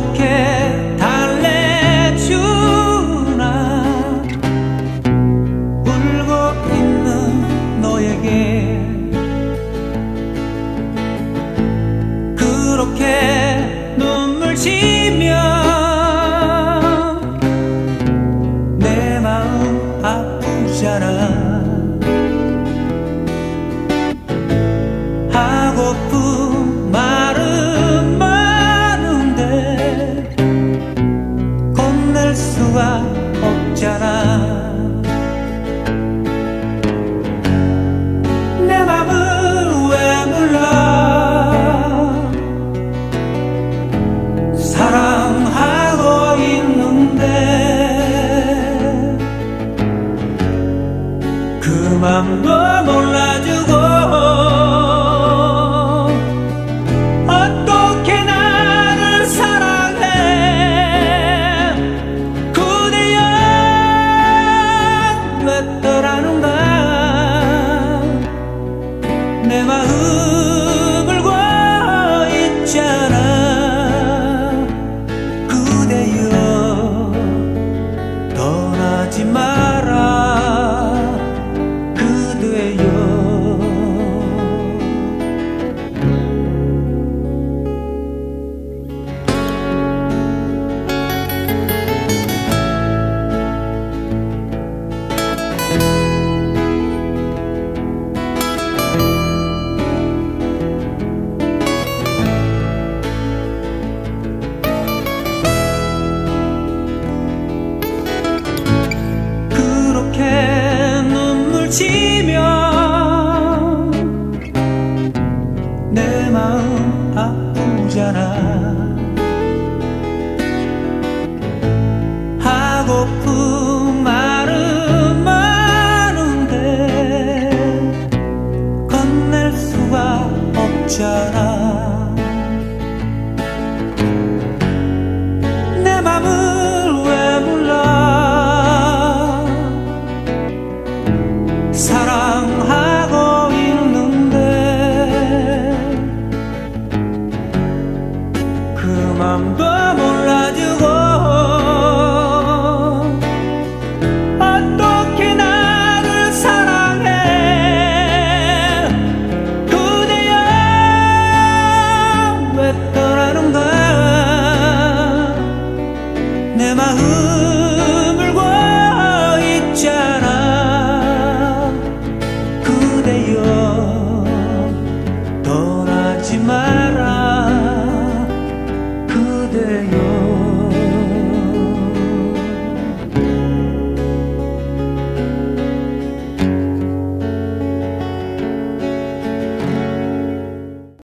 어떻게 달래주나 울고 있는 너에게 그렇게 눈물 지며 내 마음 아프잖아. 하고픈 말은 많은데 건넬 수가 없잖아. 내 맘을 왜 몰라. 사랑하고 있는데 그 맘도 몰라주고 어떻게 나를 사랑해. 그대여 왜 떠나는가. 내 마음 울고 있잖아. 그대여 떠나지 마라. 그대여. 그렇게 눈물 지며 내 마음 아프잖아. 하고픈 말은 많은데 건넬 수가 없잖아. 내 맘을 왜 몰라. 사랑하고 있는데 그 맘도